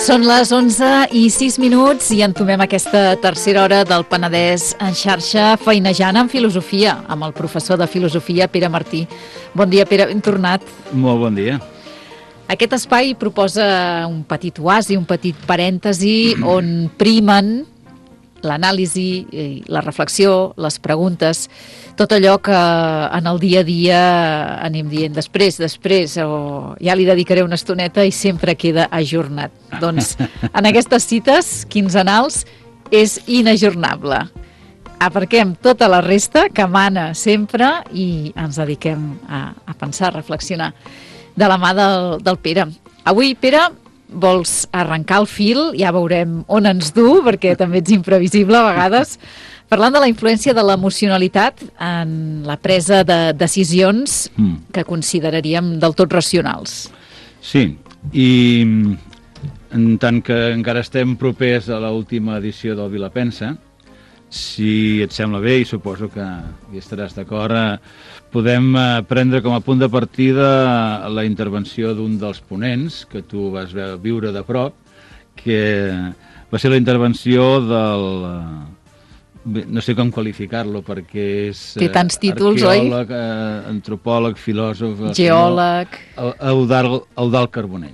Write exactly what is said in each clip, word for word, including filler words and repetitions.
Són les onze i sis minuts i entomem aquesta tercera hora del Penedès en xarxa, feinejant en filosofia, amb el professor de filosofia Pere Martí. Bon dia, Pere, ben tornat. Molt bon dia. Aquest espai proposa un petit oasi, un petit parèntesi on primen l'anàlisi, la reflexió, les preguntes, tot allò que en el dia a dia anem dient després, després, o ja li dedicaré una estoneta i sempre queda ajornat. Doncs en aquestes cites quinzenals és inajornable. Aparquem tota la resta que mana sempre i ens dediquem a, a pensar, a reflexionar de la mà del, del Pere. Avui, Pere, vols arrencar el fil, ja veurem on ens du, perquè també ets imprevisible a vegades, parlant de la influència de l'emocionalitat en la presa de decisions mm. que consideraríem del tot racionals. Sí, i en tant que encara estem propers a l'última edició del Vilapensa, si et sembla bé, i suposo que hi estaràs d'acord, podem prendre com a punt de partida la intervenció d'un dels ponents que tu vas viure de prop, que va ser la intervenció del... no sé com qualificar-lo, perquè és... Té tants títols, arqueòleg, oi? antropòleg, filòsof... Geòleg... Eudald, Eudald Carbonell.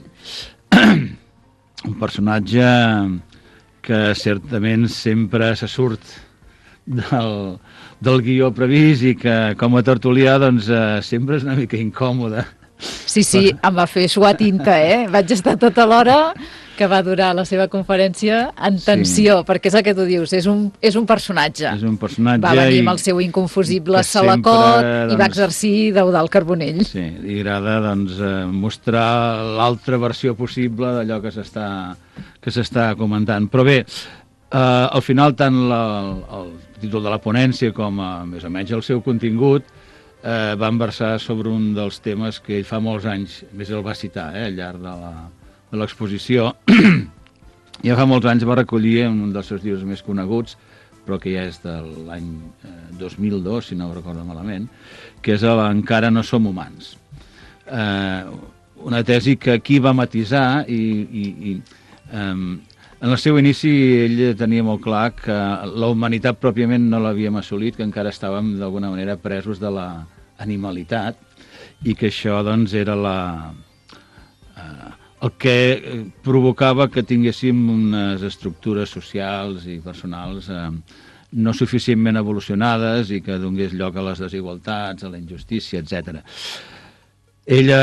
Un personatge que certament sempre se surt del, del guió previst i que com a tertulià doncs, eh, sempre és una mica incòmode. Sí, sí, em va fer suar tinta, eh? Vaig estar tota l'hora que va durar la seva conferència en tensió, sí. Perquè és el que tu dius, és un, és un personatge. És un personatge. Va venir amb el seu inconfusible salacot doncs, i va exercir d'Eudald Carbonell. Sí, li agrada doncs, mostrar l'altra versió possible d'allò que s'està que s'està comentant. Però bé, eh, al final tant la, el títol de la ponència com a, més o menys el seu contingut eh, van versar sobre un dels temes que ell fa molts anys, més el va citar eh, al llarg de la de l'exposició, ja fa molts anys va recollir en un dels seus llibres més coneguts, però que ja és de l'any eh, dos mil dos, si no ho recordo malament, que és el Encara no som humans. Eh, una tesi que aquí va matisar i, i, i eh, en el seu inici ell tenia molt clar que la humanitat pròpiament no l'havíem assolit, que encara estàvem d'alguna manera presos de la animalitat i que això doncs era la... Eh, el que provocava que tinguéssim unes estructures socials i personals eh, no suficientment evolucionades i que donés lloc a les desigualtats, a la injustícia, etcètera. Ella,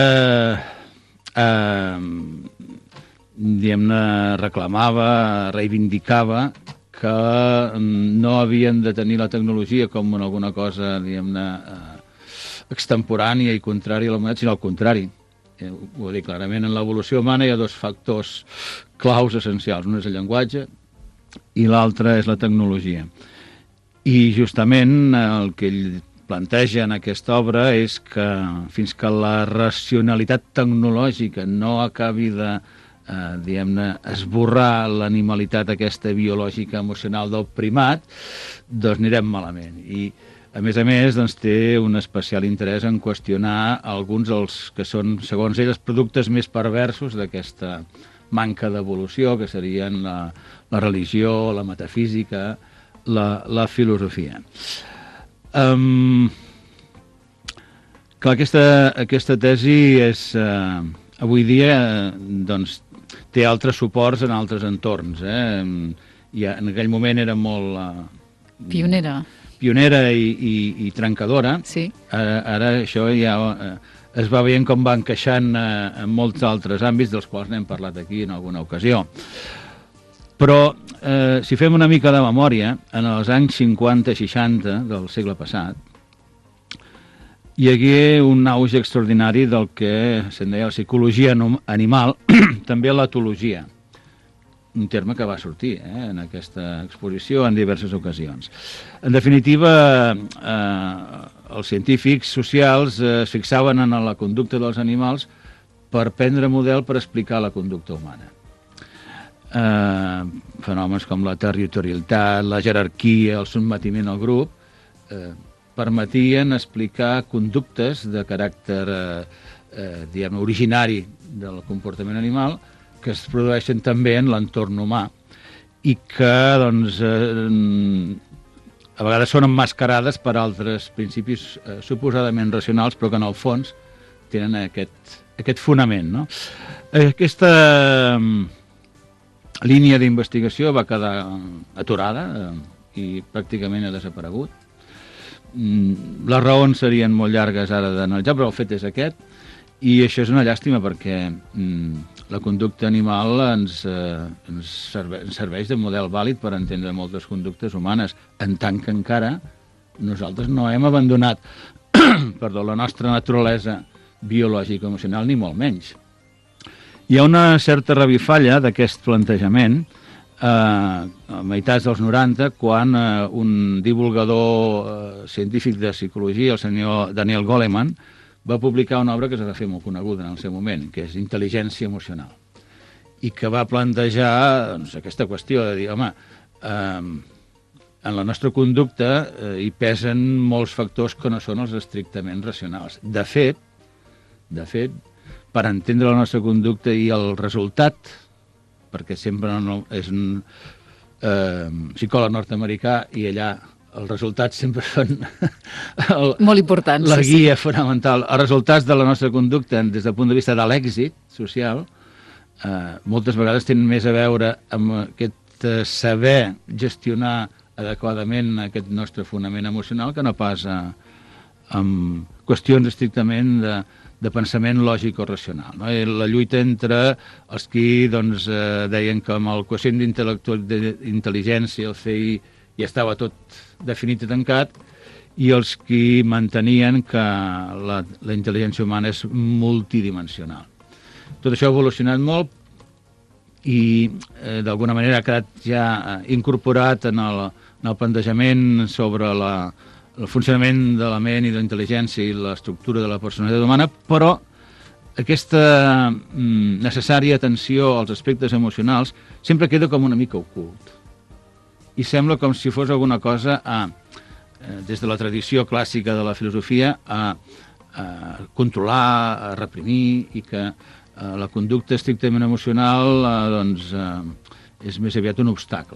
eh, diguem-ne, reclamava, reivindicava que no havien de tenir la tecnologia com alguna cosa, diguem-ne, eh, extemporània i contrària a la humanitat, sinó al contrari. Ho dic clarament, en l'evolució humana hi ha dos factors claus essencials. Un és el llenguatge i l'altre és la tecnologia. I justament el que ell planteja en aquesta obra és que fins que la racionalitat tecnològica no acabi de, eh, diguem-ne, esborrar l'animalitat aquesta biològica emocional del primat, doncs anirem malament. I a més a més, doncs, té un especial interès en qüestionar alguns dels que són, segons ell, els productes més perversos d'aquesta manca d'evolució, que serien la, la religió, la metafísica, la, la filosofia. Um, clar, aquesta, aquesta tesi és, uh, avui dia uh, doncs, té altres suports en altres entorns. Eh? I en aquell moment era molt... Uh, pionera. pionera i, i, i trencadora. Sí. Ara, ara això ja eh, es va veient com va encaixant eh, en molts altres àmbits, dels quals n'hem parlat aquí en alguna ocasió. Però, eh, si fem una mica de memòria, en els anys cinquanta seixanta del segle passat, hi hagué un auge extraordinari del que se'n deia la psicologia animal, també l'etologia, un terme que va sortir eh, en aquesta exposició en diverses ocasions. En definitiva, eh, els científics socials eh, es fixaven en la conducta dels animals per prendre model per explicar la conducta humana. Eh, fenòmens com la territorialitat, la jerarquia, el sotmetiment al grup, eh, permetien explicar conductes de caràcter eh, eh, diguem, originari del comportament animal que es produeixen també en l'entorn humà i que, doncs, eh, a vegades són emmascarades per altres principis eh, suposadament racionals, però que en el fons tenen aquest, aquest fonament, no? Aquesta eh, línia d'investigació va quedar aturada eh, i pràcticament ha desaparegut. Mm, les raons serien molt llargues ara d'analitzar, però el fet és aquest, i això és una llàstima perquè mm, la conducta animal ens, eh, ens, serve, ens serveix de model vàlid per entendre moltes conductes humanes, en tant que encara nosaltres no hem abandonat perdó, la nostra naturalesa biològica emocional, ni molt menys. Hi ha una certa revifalla d'aquest plantejament eh, a meitats dels noranta, quan eh, un divulgador eh, científic de psicologia, el senyor Daniel Goleman, va publicar una obra que es va fer molt coneguda en el seu moment, que és Intel·ligència emocional, i que va plantejar doncs, aquesta qüestió de dir, home, eh, en la nostra conducta eh, hi pesen molts factors que no són els estrictament racionals. De fet, de fet, per entendre la nostra conducta i el resultat, perquè sempre no, és un eh, psicòleg nord-americà i allà els resultats sempre són el, molt importants, la sí, guia sí. fonamental. Els resultats de la nostra conducta des del punt de vista de l'èxit social eh, moltes vegades tenen més a veure amb aquest eh, saber gestionar adequadament aquest nostre fonament emocional que no pas a, amb qüestions estrictament de, de pensament lògic o racional. No? I la lluita entre els qui doncs, eh, deien que amb el quocient d'intel·ligència, el C I, ja estava tot definit i tancat, i els qui mantenien que la, la intel·ligència humana és multidimensional. Tot això ha evolucionat molt i eh, d'alguna manera ha quedat ja eh, incorporat en el, en el plantejament sobre la, el funcionament de la ment i de la intel·ligència i l'estructura de la personalitat humana, però aquesta mm, necessària atenció als aspectes emocionals sempre queda com una mica ocult. I sembla com si fos alguna cosa a, eh, des de la tradició clàssica de la filosofia a, a controlar, a reprimir, i que eh, la conducta estrictament emocional eh, doncs, eh, és més aviat un obstacle.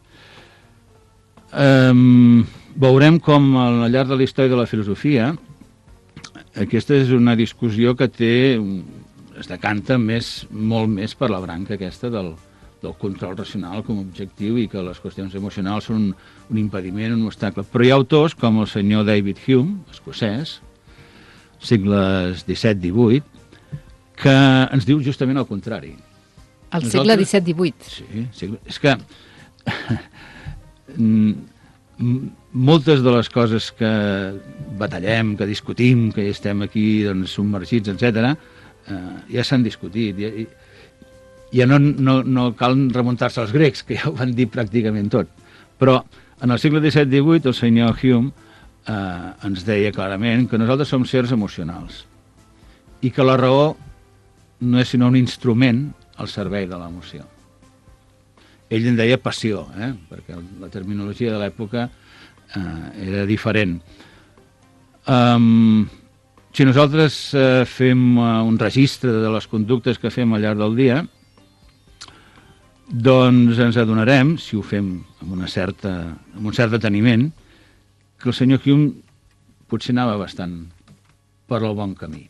Eh, veurem com al llarg de la història de la filosofia aquesta és una discussió que té, es decanta més, molt més per la branca aquesta del del control racional com a objectiu i que les qüestions emocionals són un, un impediment, un obstacle. Però hi ha autors com el senyor David Hume, escocès, segles disset divuit, que ens diu justament el contrari. El Nosaltres... segle disset divuit? Sí, segle... és que moltes de les coses que batallem, que discutim, que ja estem aquí doncs, submergits, etcètera, eh, ja s'han discutit, ja... ja no, no, no cal remuntar-se als grecs, que ja ho van dir pràcticament tot. Però en el segle disset divuit el senyor Hume eh, ens deia clarament que nosaltres som sers emocionals i que la raó no és sinó un instrument al servei de l'emoció. Ell en deia passió, eh? Perquè la terminologia de l'època eh, era diferent. Um, si nosaltres eh, fem uh, un registre de les conductes que fem al llarg del dia, doncs ens adonarem, si ho fem amb, una certa, amb un cert deteniment, que el senyor Hume potser anava bastant per el bon camí.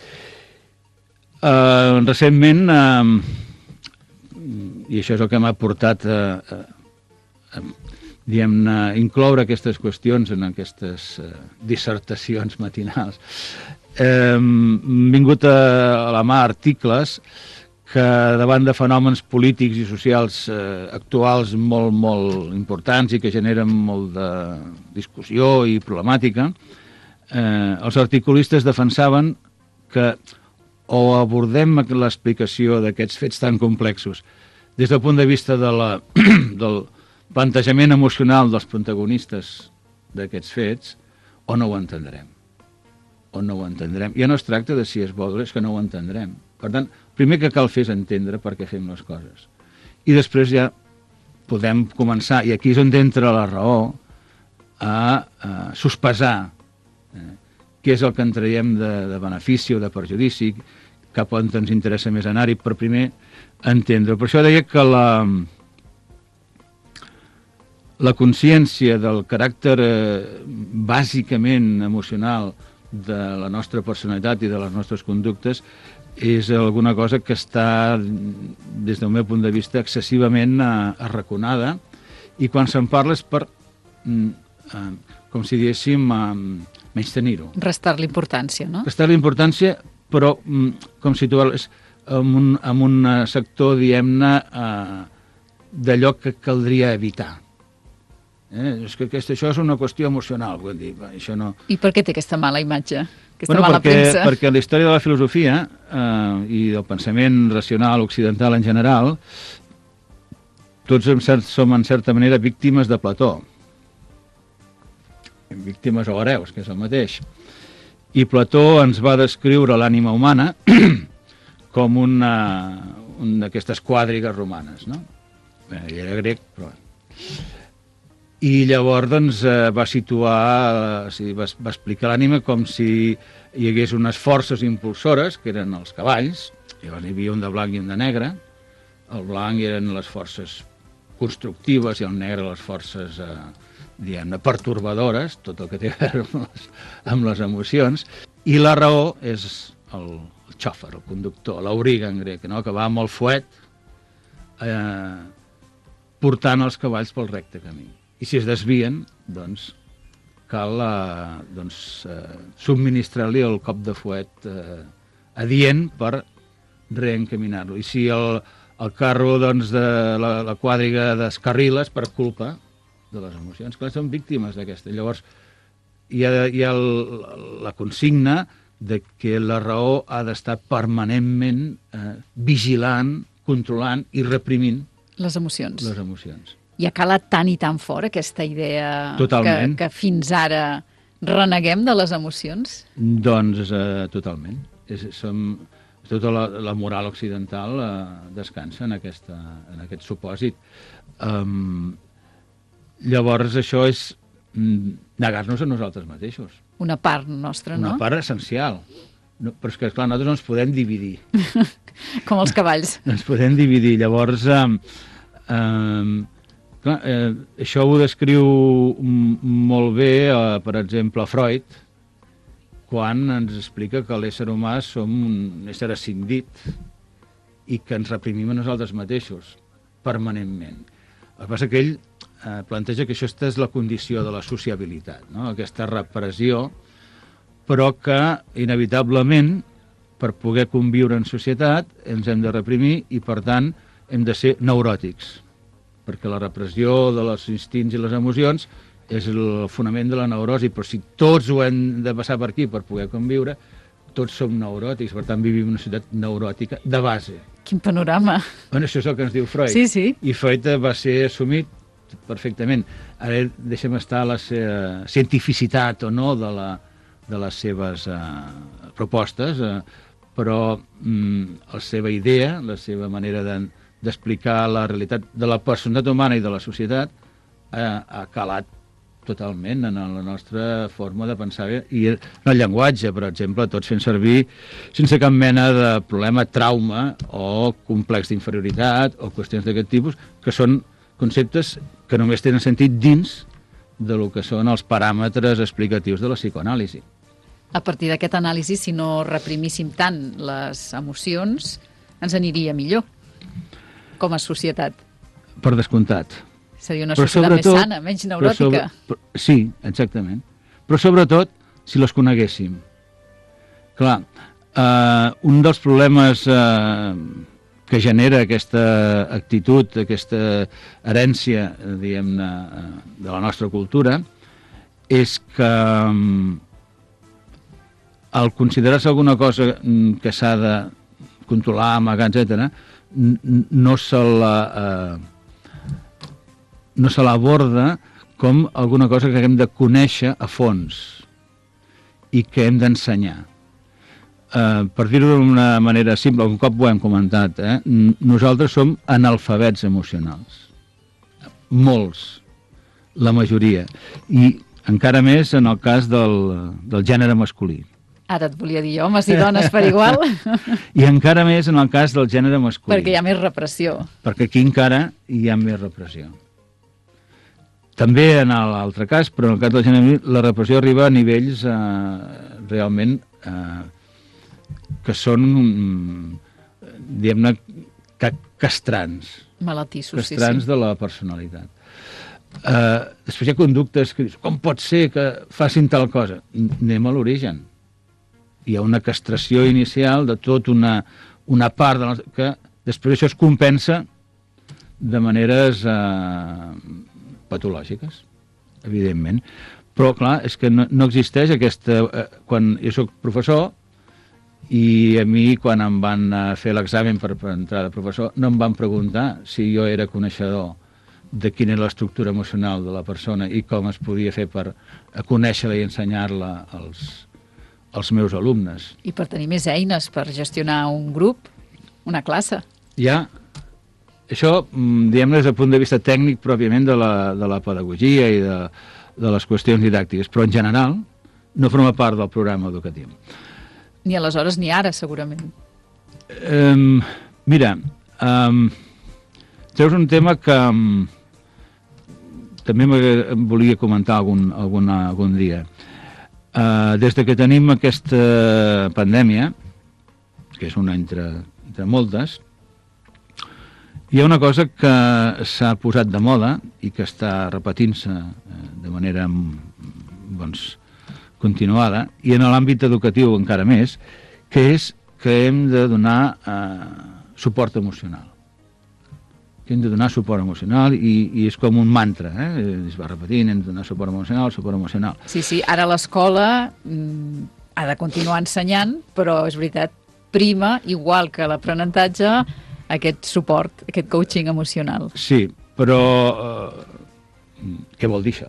Uh, recentment, uh, i això és el que m'ha portat a, a, a, diguem-ne, incloure aquestes qüestions en aquestes uh, dissertacions matinals, uh, han vingut a, a la mà articles que davant de fenòmens polítics i socials eh, actuals molt, molt importants i que generen molt de discussió i problemàtica, eh, els articulistes defensaven que o abordem l'explicació d'aquests fets tan complexos des del punt de vista de la, del plantejament emocional dels protagonistes d'aquests fets, o no ho entendrem. O no ho entendrem. Ja no es tracta de si és bo, és que no ho entendrem. Per tant, primer que cal fer és entendre per què fem les coses. I després ja podem començar, i aquí és on entra la raó, a, a sospesar eh, què és el que en traiem de, de benefici o de perjudici, cap on ens interessa més anar-hi, per primer entendre. Per això deia que la, la consciència del caràcter eh, bàsicament emocional de la nostra personalitat i de les nostres conductes és alguna cosa que està, des del meu punt de vista, excessivament eh, arraconada, i quan se'n parla és per, eh, com si diguéssim, eh, menys tenir-ho. Restar-li importància, no? Restar-li importància, però com si tu és en un, en un sector, diguem-ne, eh, d'allò que caldria evitar. Eh? És que aquesta, això és una qüestió emocional, vull dir, això no... I per què té aquesta mala imatge? Aquesta bueno, mala perquè, premsa? perquè la història de la filosofia eh, i del pensament racional occidental en general, tots en cert, som en certa manera víctimes de Plató. Víctimes o hereus, que és el mateix. I Plató ens va descriure l'ànima humana com una, una d'aquestes quàdrigues romanes, no? Bé, ell era grec, però... I llavors doncs, va situar, o sigui, va, va explicar l'ànima com si hi hagués unes forces impulsores, que eren els cavalls, llavors hi havia un de blanc i un de negre. El blanc eren les forces constructives i el negre les forces, eh, diguem-ne, pertorbadores, tot el que té a veure amb les, amb les emocions. I la raó és el, el xòfer, el conductor, l'auriga en grec, no? Que va amb el fuet eh, portant els cavalls pel recte camí. I si es desvien, doncs, cal eh, doncs, eh, subministrar-li el cop de fuet eh, adient per reencaminar-lo. I si el, el carro doncs, de la, la quàdriga descarriles per culpa de les emocions, clar, són víctimes d'aquesta. Llavors, hi ha, hi ha el, la consigna de que la raó ha d'estar permanentment eh, vigilant, controlant i reprimint les emocions. Les emocions. I ha calat tant i tan fort aquesta idea que, que fins ara reneguem de les emocions? Doncs eh, totalment. És, som, tota la, la moral occidental eh, descansa en, aquesta, en aquest supòsit. Um, llavors això és negar-nos a nosaltres mateixos. Una part nostra, no? Una part essencial. No, però és que, esclar, nosaltres no ens podem dividir. Com els cavalls. Ens podem dividir. Llavors... Eh, eh, Clar, eh, això ho descriu molt bé, eh, per exemple, Freud, quan ens explica que l'ésser humà som un ésser escindit i que ens reprimim a nosaltres mateixos permanentment. El que passa que ell eh, planteja que això és la condició de la sociabilitat, no? Aquesta repressió, però que inevitablement per poder conviure en societat ens hem de reprimir i per tant hem de ser neuròtics, perquè la repressió de els instints i les emocions és el fonament de la neurosi, però si tots ho hem de passar per aquí per poder conviure, tots som neuròtics, per tant vivim una societat neuròtica de base. Quin panorama! Bueno, això és el que ens diu Freud. Sí, sí. I Freud va ser assumit perfectament. Ara deixem estar la seva cientificitat o no de, la, de les seves eh, propostes, eh, però mm, la seva idea, la seva manera de d'explicar la realitat de la personalitat humana i de la societat eh, ha calat totalment en la nostra forma de pensar i en el llenguatge, per exemple, tots fent servir sense cap mena de problema, trauma o complex d'inferioritat o qüestions d'aquest tipus, que són conceptes que només tenen sentit dins de lo que són els paràmetres explicatius de la psicoanàlisi. A partir d'aquest anàlisi, si no reprimíssim tant les emocions, ens aniria millor com a societat. Per descomptat. Seria una societat més sana, menys neuròtica. Sobre, sí, exactament. Però sobretot, si les coneguéssim. Clar, eh, un dels problemes eh, que genera aquesta actitud, aquesta herència, diguem-ne, de la nostra cultura, és que al considerar-se alguna cosa que s'ha de controlar, amagar, etcètera, no se la eh, no se l'aborda com alguna cosa que hem de conèixer a fons i que hem d'ensenyar. Eh, per dir-ho d'una manera simple, un cop ho hem comentat, eh, nosaltres som analfabets emocionals. Molts, la majoria. I encara més en el cas del, del gènere masculí. Ara et volia dir homes i dones per igual. I encara més en el cas del gènere masculí. Perquè hi ha més repressió. Perquè aquí encara hi ha més repressió. També en l'altre cas, però en el cas del gènere masculí, la repressió arriba a nivells eh, realment eh, que són, diguem-ne, castrants. Malaltissos, castrants sí, sí. de la personalitat. Uh, després hi ha conductes que dius, com pot ser que facin tal cosa? Anem a l'origen. Hi ha una castració inicial de tot una, una part de la, que després això es compensa de maneres uh, patològiques, evidentment. Però, clar, és que no, no existeix aquesta... Uh, quan jo soc professor i a mi, quan em van fer l'examen per, per entrar de professor, no em van preguntar si jo era coneixedor de quina era l'estructura emocional de la persona i com es podia fer per conèixer-la i ensenyar-la als, als meus alumnes. I per tenir més eines per gestionar un grup, una classe. Ja, això, diguem-ne, des del punt de vista tècnic pròpiament de la, de la pedagogia i de, de les qüestions didàctiques, però en general no forma part del programa educatiu. Ni aleshores ni ara, segurament. Um, mira, um, treus un tema que um, també em volia comentar algun, algun, algun dia. Uh, des de que tenim aquesta pandèmia, que és una entre, entre moltes, hi ha una cosa que s'ha posat de moda i que està repetint-se de manera doncs, continuada, i en l'àmbit educatiu encara més, que és que hem de donar eh, suport emocional. Que hem de donar suport emocional i, i és com un mantra, eh? Es va repetint, hem de donar suport emocional, suport emocional. Sí, sí, ara l'escola mm, ha de continuar ensenyant, però és veritat, prima, igual que l'aprenentatge, aquest suport, aquest coaching emocional. Sí, però eh, què vol dir això?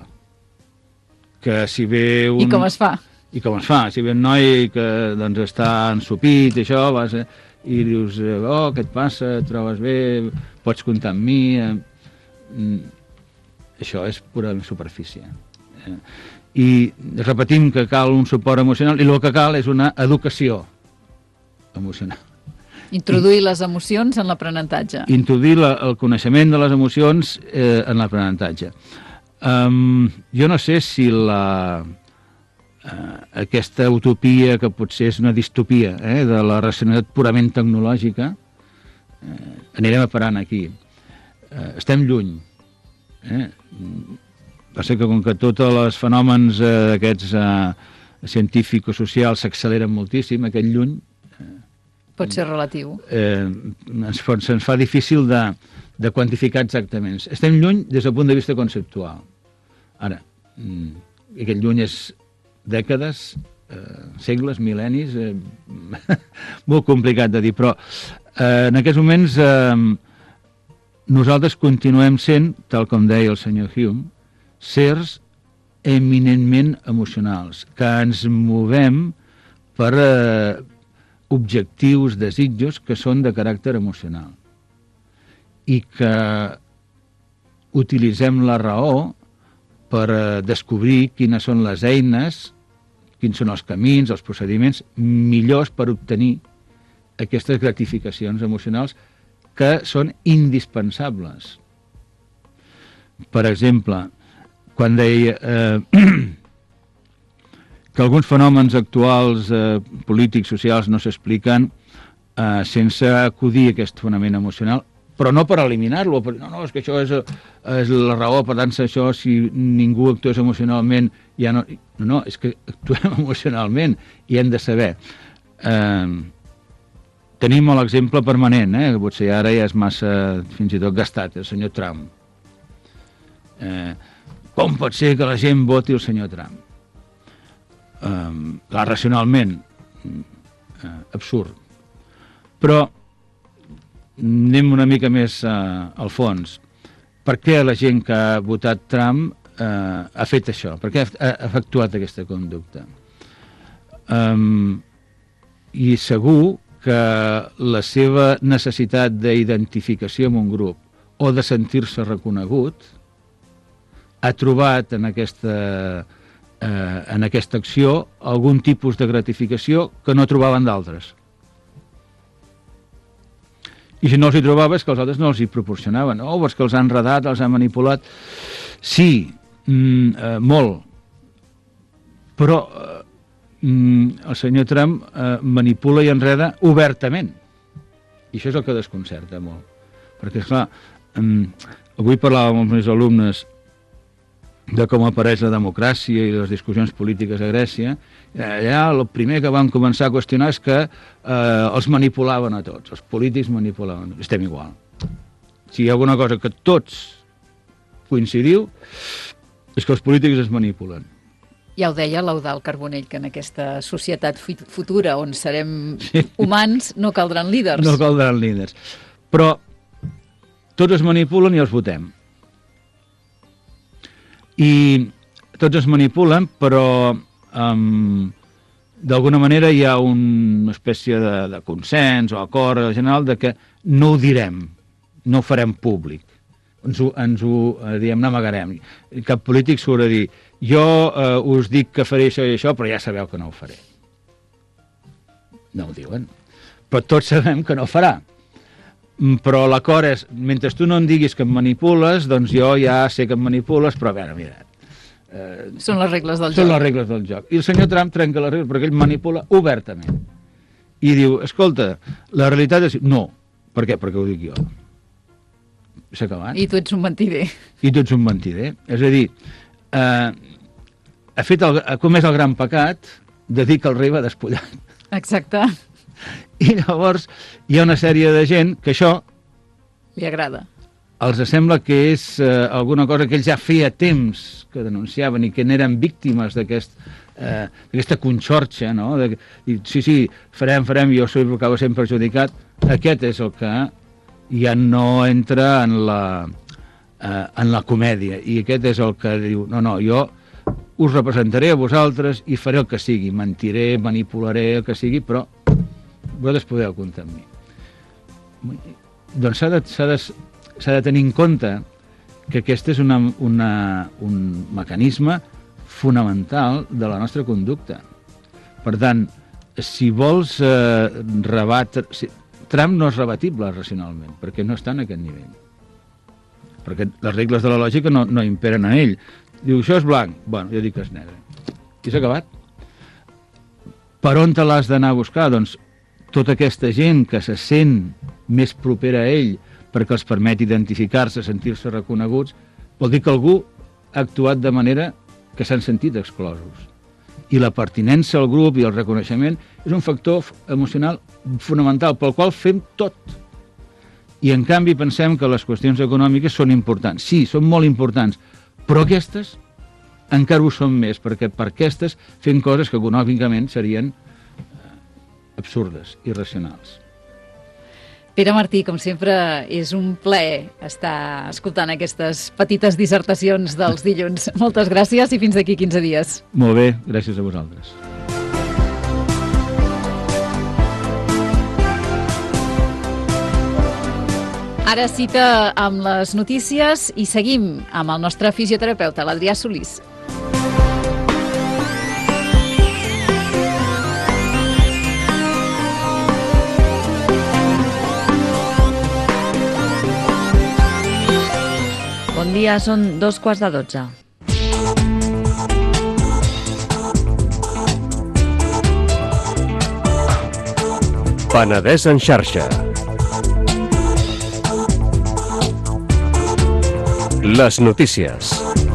Que si ve un... I com es fa? I com es fa? Si ve un noi que doncs, està ensupit i això, vas, eh, i dius, oh, què et passa, et trobes bé, pots comptar amb mi... Eh, això és pura superfície. Eh, I repetim que cal un suport emocional i el que cal és una educació emocional. Introduir I, les emocions en l'aprenentatge. Introduir la, el coneixement de les emocions eh, en l'aprenentatge. Um, jo no sé si la, uh, aquesta utopia, que potser és una distopia, eh, de la racionalitat purament tecnològica, eh, anirem a parant aquí. Uh, estem lluny. Eh? Passa que com que tots els fenòmens uh, aquests uh, científico-socials s'acceleren moltíssim, aquest lluny... Uh, Pot ser relatiu. Eh, ens, ens fa difícil de... de quantificar exactament. Estem lluny des del punt de vista conceptual. Ara, aquest lluny és dècades, eh, segles, mil·lennis, eh, molt complicat de dir, però eh, en aquests moments eh, nosaltres continuem sent, tal com deia el senyor Hume, sers eminentment emocionals, que ens movem per eh, objectius, desitjos que són de caràcter emocional i que utilitzem la raó per descobrir quines són les eines, quins són els camins, els procediments millors per obtenir aquestes gratificacions emocionals que són indispensables. Per exemple, quan deia eh, que alguns fenòmens actuals eh, polítics, socials, no s'expliquen eh, sense acudir a aquest fonament emocional, però no per eliminar-lo, per, no, no, és que això és, és la raó, per tant, això, si ningú actués emocionalment, ja no... No, no, és que actuem emocionalment i hem de saber. Eh, tenim l'exemple permanent, eh, que potser ara ja és massa, fins i tot gastat, el senyor Trump. Eh, com pot ser que la gent voti el senyor Trump? Eh, clar, racionalment, eh, absurd. Però anem una mica més uh, al fons. Per què la gent que ha votat Trump uh, ha fet això? Per què ha, ha efectuat aquesta conducta? Um, I segur que la seva necessitat d'identificació amb un grup o de sentir-se reconegut ha trobat en aquesta eh, en aquesta acció algun tipus de gratificació que no trobaven d'altres. I si no els hi trobava és que els altres no els hi proporcionaven. Oh, és que els han enredat, els han manipulat. Sí, mm, eh, molt. Però eh, mm, el senyor Trump eh, manipula i enreda obertament. I això és el que desconcerta molt. Perquè, esclar, mm, avui parlàvem amb els alumnes de com apareix la democràcia i les discussions polítiques a Grècia. Allà el primer que van començar a qüestionar és que eh, els manipulaven a tots, els polítics manipulaven. Estem igual. Si hi ha alguna cosa que tots coincidiu és que els polítics es manipulen. Ja ho deia l'Eudald Carbonell, que en aquesta societat futura on serem sí. humans no caldran líders. No caldran líders. Però tots es manipulen i els votem. I tots es manipulen, però um, d'alguna manera hi ha una espècie de, de consens o acord general de que no ho direm, no ho farem públic. Ens ho, ens ho eh, diem, n'amagarem. Cap polític s'haurà de dir, jo eh, us dic que faré això i això, però ja sabeu que no ho faré. No ho diuen. Però tots sabem que no ho farà. Però l'acord és, mentre tu no em diguis que em manipules, doncs jo ja sé que em manipules, però a veure, mira... Eh, són les regles del són joc. Són les regles del joc. I el senyor Trump trenca les regles perquè ell manipula obertament. I diu, escolta, la realitat és... No. Per què? Perquè ho dic jo. S'ha acabat. I tu ets un mentider. I tu ets un mentider. És a dir, eh, ha, fet el, ha comès el gran pecat de dir que el rei va despullat. Exacte. I llavors hi ha una sèrie de gent que això li agrada. Els sembla que és eh, alguna cosa que ells ja feia temps que denunciaven i que n'eren víctimes d'aquest, eh, d'aquesta conxorxa, no? De, i, sí, sí, farem, farem, jo soy el que acabo sent perjudicat. Aquest és el que ja no entra en la, eh, en la comèdia. I aquest és el que diu, no, no, jo us representaré a vosaltres i faré el que sigui. Mentiré, manipularé, el que sigui, però vosaltres podeu comptar amb mi. Doncs s'ha de, s'ha de, s'ha de tenir en compte que aquest és una, una, un mecanisme fonamental de la nostra conducta. Per tant, si vols eh, rebatre... Si, Trump no és rebatible racionalment, perquè no està en aquest nivell. Perquè les regles de la lògica no, no imperen a ell. Diu, això és blanc. Bueno, jo dic que és negre. I s'ha acabat. Per on te l'has d'anar a buscar? Doncs tota aquesta gent que se sent més propera a ell perquè els permet identificar-se, sentir-se reconeguts, vol dir que algú ha actuat de manera que s'han sentit exclosos. I la pertinença al grup i el reconeixement és un factor emocional fonamental pel qual fem tot. I en canvi pensem que les qüestions econòmiques són importants. Sí, són molt importants, però aquestes encara ho són més, perquè per aquestes fem coses que econòmicament serien absurdes, irracionals. Pere Martí, com sempre, és un plaer estar escoltant aquestes petites dissertacions dels dilluns. Moltes gràcies i fins d'aquí quinze dies. Molt bé, gràcies a vosaltres. Ara cita amb les notícies i seguim amb el nostre fisioterapeuta, l'Adrià Solís. Bon dia, són dos quarts de dotze. Penedès en xarxa. Les notícies.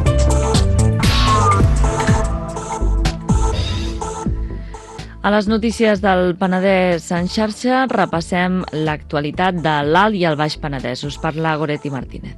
A les notícies del Penedès en xarxa repassem l'actualitat de l'Alt i el Baix Penedès. Us parla Goretti Martínez.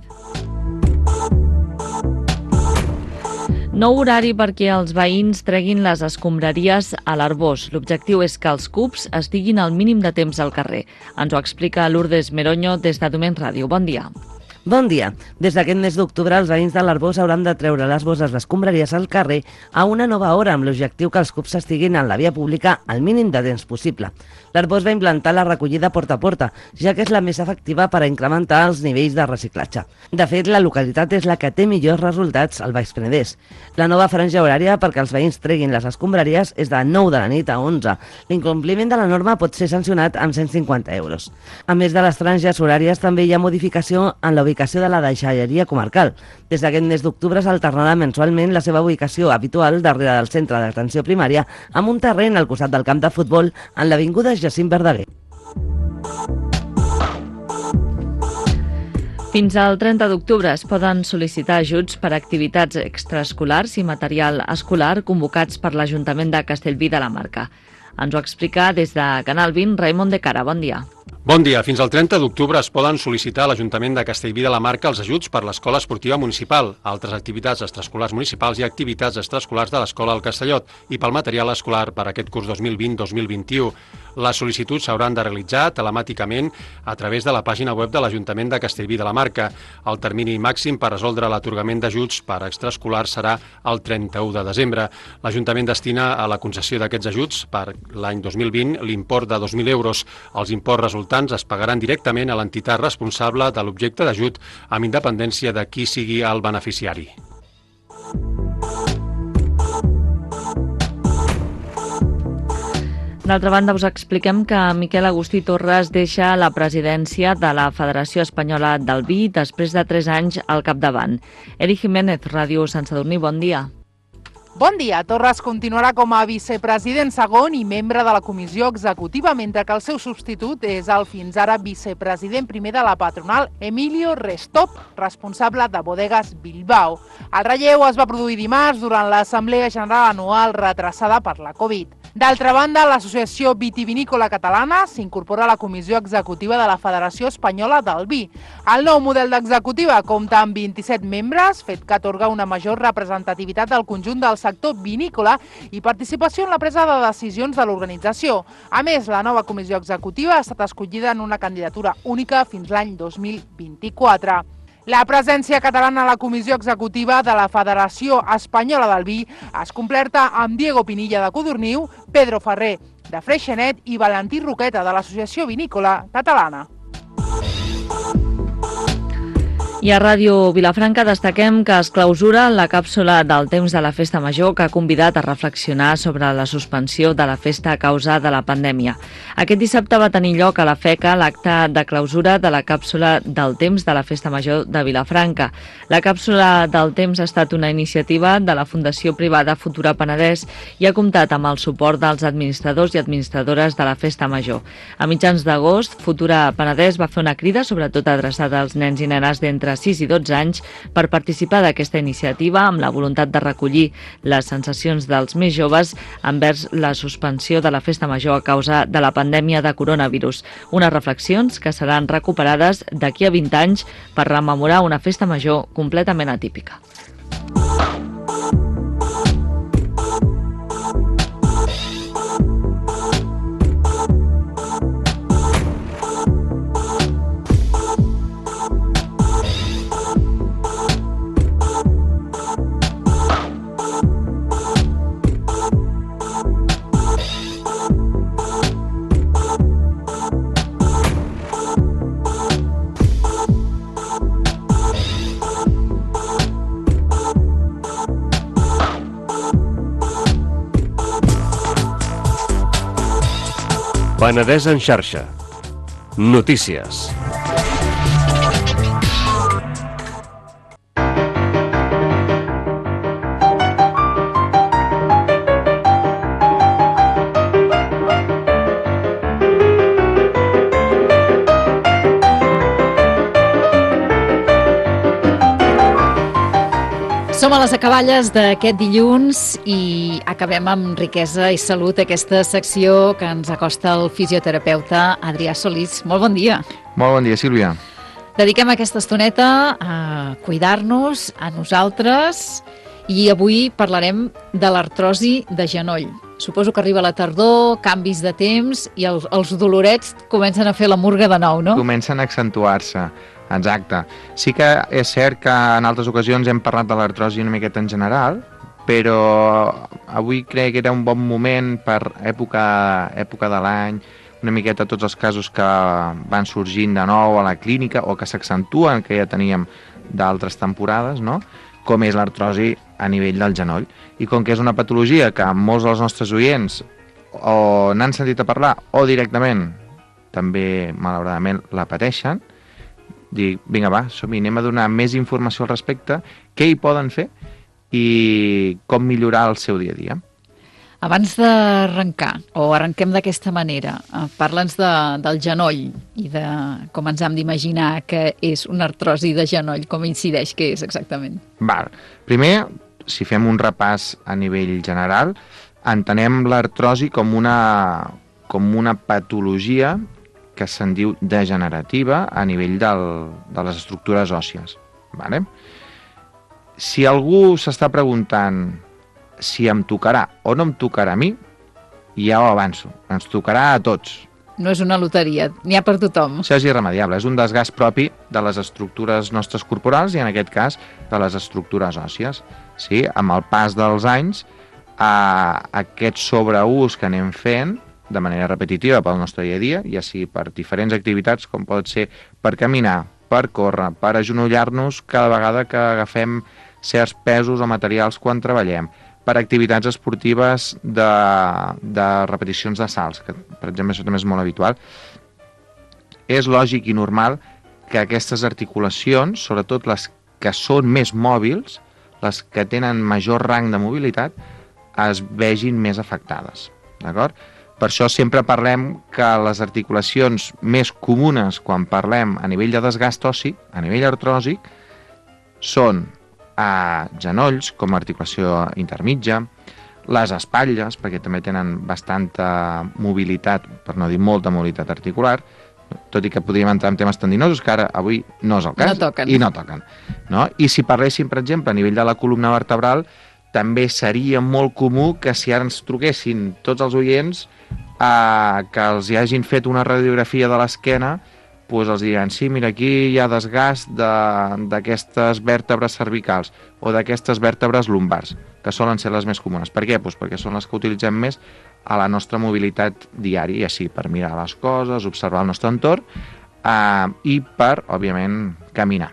Nou horari perquè els veïns treguin les escombraries a l'Arbós. L'objectiu és que els cubs estiguin al mínim de temps al carrer. Ens ho explica Lourdes Meroño des de Domens Ràdio. Bon dia. Bon dia. Des d'aquest mes d'octubre, els veïns de l'Arboç hauran de treure les bosses d'escombraries al carrer a una nova hora amb l'objectiu que els cups estiguin en la via pública al mínim de temps possible. L'Arboç va implantar la recollida porta a porta, ja que és la més efectiva per a incrementar els nivells de reciclatge. De fet, la localitat és la que té millors resultats al Baix Penedès. La nova franja horària perquè els veïns treguin les escombraries és de nou de la nit a onze. L'incompliment de la norma pot ser sancionat amb cent cinquanta euros. A més de les franges horàries, també hi ha modificació en la ubicació de la deixalleria comarcal. Des d'aquest mes d'octubre s'alternarà mensualment la seva ubicació habitual darrere del centre d'atenció primària amb un terreny al costat del camp de futbol en l'avinguda Jacint Verdaguer. Fins al trenta d'octubre es poden sol·licitar ajuts per a activitats extraescolars i material escolar convocats per l'Ajuntament de Castellví de la Marca. Ens ho explica des de Canal vint, Raimon de Cara. Bon dia. Bon dia. Fins al trenta d'octubre es poden sol·licitar a l'Ajuntament de Castellví de la Marca els ajuts per l'Escola Esportiva Municipal, altres activitats extraescolars municipals i activitats extraescolars de l'Escola al Castellot i pel material escolar per aquest curs dos mil vint dos mil vint-i-u. Les sol·licituds s'hauran de realitzar telemàticament a través de la pàgina web de l'Ajuntament de Castellví de la Marca. El termini màxim per resoldre l'atorgament d'ajuts per extraescolars serà el trenta-u de desembre. L'Ajuntament destina a la concessió d'aquests ajuts per l'any dos mil vint l'import de dos mil euros. Els imports resultants es pagaran directament a l'entitat responsable de l'objecte d'ajut amb independència de qui sigui el beneficiari. D'altra banda, us expliquem que Miquel Agustí Torres deixa la presidència de la Federació Espanyola del Vi després de tres anys al capdavant. Eri Jiménez, Ràdio Sant Sadurní, bon dia. Bon dia. Torres continuarà com a vicepresident segon i membre de la comissió executiva, mentre que el seu substitut és el fins ara vicepresident primer de la patronal, Emilio Restop, responsable de Bodegas Bilbao. El relleu es va produir dimarts durant l'Assemblea General Anual retrasada per la Covid. D'altra banda, l'Associació Vitivinícola Catalana s'incorpora a la comissió executiva de la Federació Espanyola del Vi. El nou model d'executiva compta amb vint-i-set membres, fet que atorga una major representativitat al conjunt del sector vinícola i participació en la presa de decisions de l'organització. A més, la nova comissió executiva ha estat escollida en una candidatura única fins l'any dos mil vint-i-quatre. La presència catalana a la comissió executiva de la Federació Espanyola del Vi es completa amb Diego Pinilla de Codorniu, Pedro Ferrer de Freixenet i Valentí Roqueta de l'Associació Vinícola Catalana. I a Ràdio Vilafranca destaquem que es clausura la càpsula del temps de la Festa Major que ha convidat a reflexionar sobre la suspensió de la festa a causa de la pandèmia. Aquest dissabte va tenir lloc a la FECA l'acte de clausura de la càpsula del temps de la Festa Major de Vilafranca. La càpsula del temps ha estat una iniciativa de la Fundació Privada Futura Penedès i ha comptat amb el suport dels administradors i administradores de la Festa Major. A mitjans d'agost, Futura Penedès va fer una crida, sobretot adreçada als nens i nenes d'entre sis i dotze anys, per participar d'aquesta iniciativa amb la voluntat de recollir les sensacions dels més joves envers la suspensió de la Festa Major a causa de la pandèmia de coronavirus. Unes reflexions que seran recuperades d'aquí a vint anys per rememorar una Festa Major completament atípica. Penedès en xarxa. Notícies. Som a les acaballes d'aquest dilluns i acabem amb riquesa i salut aquesta secció que ens acosta el fisioterapeuta Adrià Solís. Molt bon dia. Molt bon dia, Sílvia. Dediquem aquesta estoneta a cuidar-nos, a nosaltres, i avui parlarem de l'artrosi de genoll. suposo que arriba la tardor, canvis de temps i els, els dolorets comencen a fer la murga de nou, no? Comencen a accentuar-se, exacte. Sí que és cert que en altres ocasions hem parlat de l'artrosi una miqueta en general, però avui crec que era un bon moment per època, època de l'any, una miqueta tots els casos que van sorgint de nou a la clínica o que s'accentuen, que ja teníem d'altres temporades, no? Com és l'artrosi a nivell del genoll. I com que és una patologia que molts dels nostres oients o n'han sentit a parlar o directament també, malauradament, la pateixen, dic, vinga, va, som-hi, anem a donar més informació al respecte, què hi poden fer i com millorar el seu dia a dia. Abans d'arrencar, o arrenquem d'aquesta manera, parla'ns de, del genoll i de com ens hem d'imaginar que és una artrosi de genoll, com incideix, què és exactament? Val. Primer, si fem un repàs a nivell general, entenem l'artrosi com una, com una patologia que se'n diu degenerativa a nivell del, de les estructures òssies. Vale? Si algú s'està preguntant si em tocarà o no em tocarà a mi, ja ho avanço, ens tocarà a tots. No és una loteria, n'hi ha per tothom. Això és irremediable, és un desgast propi de les estructures nostres corporals i en aquest cas de les estructures òssies. Sí? Amb el pas dels anys, a aquest sobreús que anem fent de manera repetitiva pel nostre dia a dia, ja sigui per diferents activitats com pot ser per caminar, per córrer, per agenollar-nos cada vegada que agafem certs pesos o materials quan treballem, per activitats esportives de, de repeticions de salts, que per exemple això també és molt habitual. És lògic i normal que aquestes articulacions, sobretot les que són més mòbils, les que tenen major rang de mobilitat, es vegin més afectades. D'acord? Per això sempre parlem que les articulacions més comunes quan parlem a nivell de desgast ossi, a nivell artròsic, són a genolls, com a articulació intermitja, les espatlles, perquè també tenen bastanta mobilitat, per no dir molta mobilitat articular, tot i que podríem entrar en temes tendinosos, que ara avui no és el cas, no toquen. i no toquen. No? I si parléssim, per exemple, a nivell de la columna vertebral, també seria molt comú que si ara ens truquessin tots els oients eh, que els hi hagin fet una radiografia de l'esquena, doncs els diran, sí, mira, aquí hi ha desgast d'aquestes vèrtebres cervicals o d'aquestes vèrtebres lumbars, que solen ser les més comunes. Per què? Doncs perquè són les que utilitzem més a la nostra mobilitat diària, així per mirar les coses, observar el nostre entorn eh, i per, òbviament, caminar.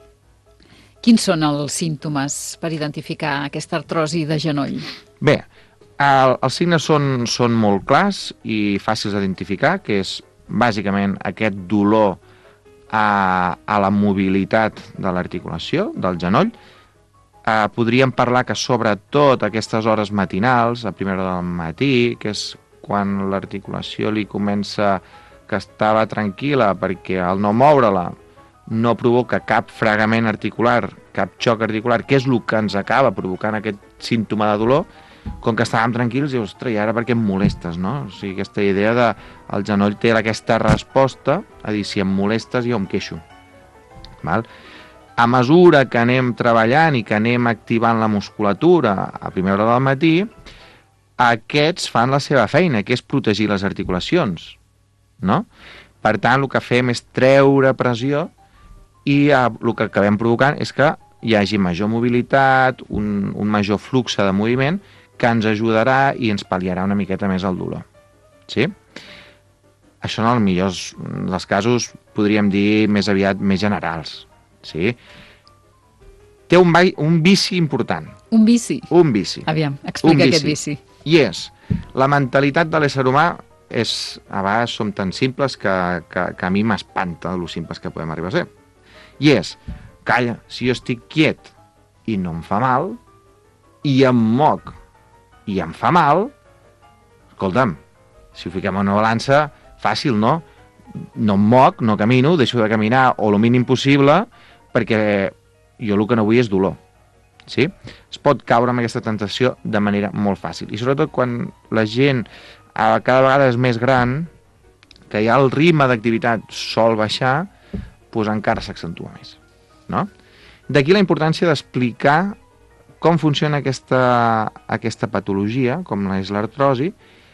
Quins són els símptomes per identificar aquesta artrosi de genoll? Bé, el, els signes són, són molt clars i fàcils d'identificar, que és bàsicament aquest dolor a, a la mobilitat de l'articulació, del genoll. Eh, podríem parlar que sobretot aquestes hores matinals, a primera hora del matí, que és quan l'articulació li comença que estava tranquil·la perquè al no moure-la no provoca cap fregament articular, cap xoc articular, que és el que ens acaba provocant aquest símptoma de dolor, com que estàvem tranquils i, ostres, i ara per què em molestes, no? O sigui, aquesta idea de el genoll té aquesta resposta a dir, si em molestes jo em queixo. Val? A mesura que anem treballant i que anem activant la musculatura a primera hora del matí, aquests fan la seva feina, que és protegir les articulacions, no? Per tant, el que fem és treure pressió i el que acabem provocant és que hi hagi major mobilitat, un, un major flux de moviment, que ens ajudarà i ens pal·liarà una miqueta més el dolor. Sí? Això en els millors dels casos podríem dir més aviat més generals. Sí? Té un, un vici important. Un vici? Un vici. Aviam, explica aquest vici. I és, la mentalitat de l'ésser humà és, a vegades som tan simples que, que, que a mi m'espanta lo simples que podem arribar a ser. I és, calla, si jo estic quiet i no em fa mal, i em moc i em fa mal, escolta'm, si ho fiquem en una balança, fàcil, no? No em moc, no camino, deixo de caminar o el mínim possible, perquè jo el que no vull és dolor. Sí? Es pot caure amb aquesta tentació de manera molt fàcil. I sobretot quan la gent eh, cada vegada és més gran, que ja el ritme d'activitat sol baixar, doncs encara s'accentua més. No? D'aquí la importància d'explicar com funciona aquesta, aquesta patologia, com és l'artrosi,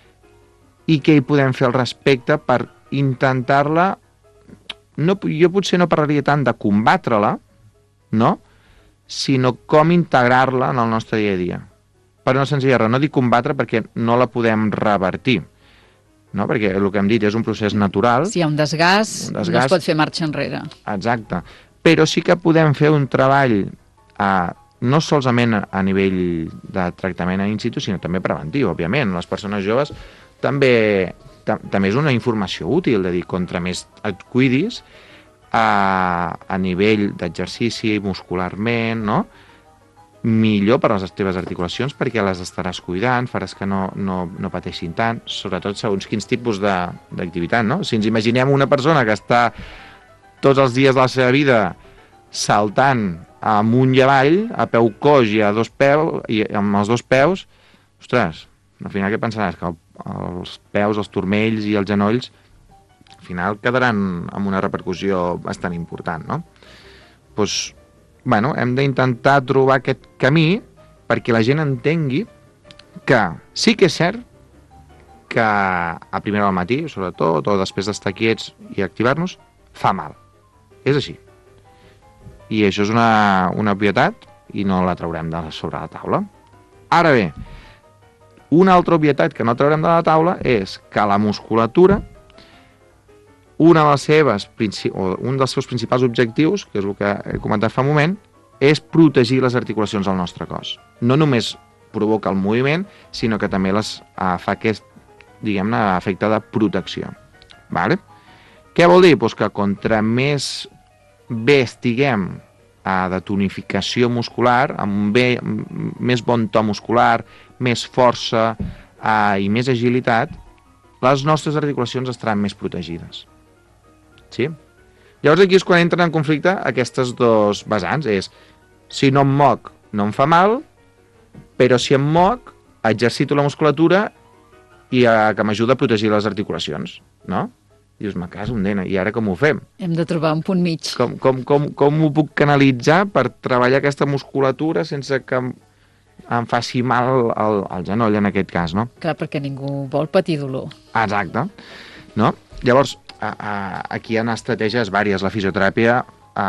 i què hi podem fer al respecte per intentar-la, no, jo potser no parlaria tant de combatre-la, no? Sinó com integrar-la en el nostre dia a dia. Per una senzilla raó, no dic combatre perquè no la podem revertir, no? Perquè el que hem dit és un procés natural. Si hi ha un desgast, un desgast, no es pot fer marxa enrere. Exacte. Però sí que podem fer un treball, eh, no solament a nivell de tractament in situ, sinó també preventiu, òbviament. Les persones joves també, també és una informació útil, de dir, contra més et cuidis, a, a nivell d'exercici muscularment, no? Millor per a les teves articulacions perquè les estaràs cuidant, faràs que no, no, no pateixin tant, sobretot segons quins tipus d'activitat, no? Si ens imaginem una persona que està tots els dies de la seva vida saltant amunt i avall, a peu coix i a dos peus, i amb els dos peus, ostres, al final què pensaràs? Que els peus, els turmells i els genolls al final quedaran amb una repercussió bastant important, no? Doncs, bueno, hem d'intentar trobar aquest camí perquè la gent entengui que sí que és cert que a primera hora del matí, sobretot, o després d'estar quiets i activar-nos, fa mal. És així. I això és una, una obvietat i no la traurem de sobre la taula. Ara bé, una altra obvietat que no traurem de la taula és que la musculatura, una de les seves, o un dels seus principals objectius, que és el que he comentat fa un moment, és protegir les articulacions del nostre cos. No només provoca el moviment, sinó que també les uh, fa aquest, diguem-ne, efecte de protecció. Vale? Què vol dir? Pues que contra més bé estiguem uh, de tonificació muscular, amb bé, més bon to muscular, més força uh, i més agilitat, les nostres articulacions estaran més protegides. Sí? Llavors aquí és quan entren en conflicte aquestes dos vessants, és si no em moc no em fa mal, però si em moc exercito la musculatura i eh, que m'ajuda a protegir les articulacions, no? Dius, me caso un dena, i ara com ho fem? Hem de trobar un punt mig. Com, com, com, com ho puc canalitzar per treballar aquesta musculatura sense que em, em faci mal al, al genoll en aquest cas, no? Clar, perquè ningú vol patir dolor. Exacte. No? Llavors, a, a, aquí hi ha estratègies vàries. La fisioteràpia, a,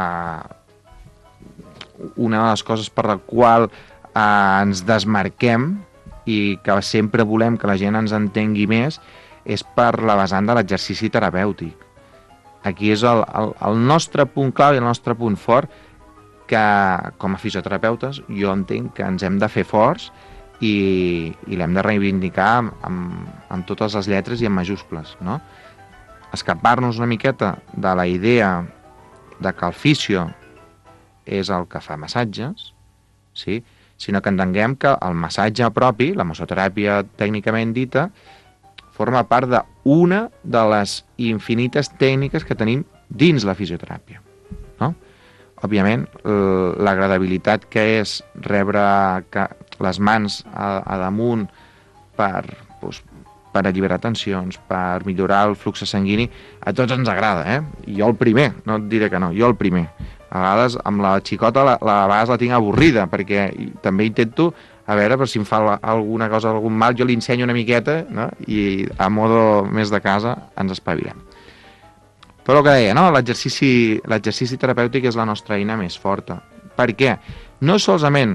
una de les coses per la qual a, ens desmarquem i que sempre volem que la gent ens entengui més és per la vessant de l'exercici terapèutic. Aquí és el, el, el nostre punt clau i el nostre punt fort que, com a fisioterapeutes, jo entenc que ens hem de fer forts i, i l'hem de reivindicar amb, amb, amb totes les lletres i en majúscules, no? Escapar-nos una miqueta de la idea de que el fisio és el que fa massatges, sí? Sinó que entenguem que el massatge propi, la massoteràpia tècnicament dita, forma part d'una de les infinites tècniques que tenim dins la fisioteràpia, no? Òbviament, l'agradabilitat que és rebre les mans a, a damunt per, doncs, per alliberar tensions, per millorar el flux sanguini, a tots ens agrada, eh? Jo el primer, no et diré que no, jo el primer. A vegades amb la xicota la, la, a vegades la tinc avorrida, perquè també intento, a veure, per si em fa la, alguna cosa, algun mal, jo li ensenyo una miqueta, no? I a modo més de casa ens espavilem. Però el que deia, no? L'exercici l'exercici terapèutic és la nostra eina més forta. Per què? No solament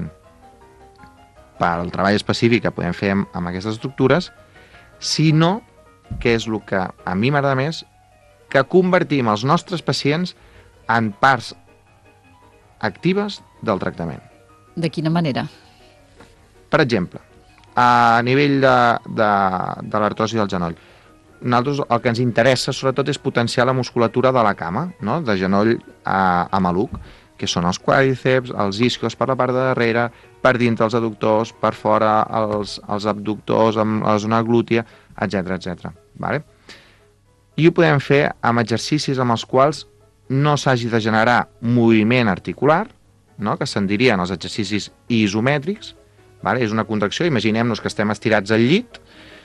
pel treball específic que podem fer amb, amb aquestes estructures, sinó, que és el que a mi m'agrada més, que convertim els nostres pacients en parts actives del tractament. De quina manera? Per exemple, a nivell de, de, de l'artrosi del genoll, nosaltres el que ens interessa sobretot és potenciar la musculatura de la cama, no? De genoll a, a maluc, que són els quàdriceps, els isquios per la part de darrere, per dintre els adductors, per fora els, els abductors, amb la zona glútia, etcètera, etcètera. Vale? I ho podem fer amb exercicis amb els quals no s'hagi de generar moviment articular, no? Que se'n dirien els exercicis isomètrics. Vale? És una contracció, imaginem-nos que estem estirats al llit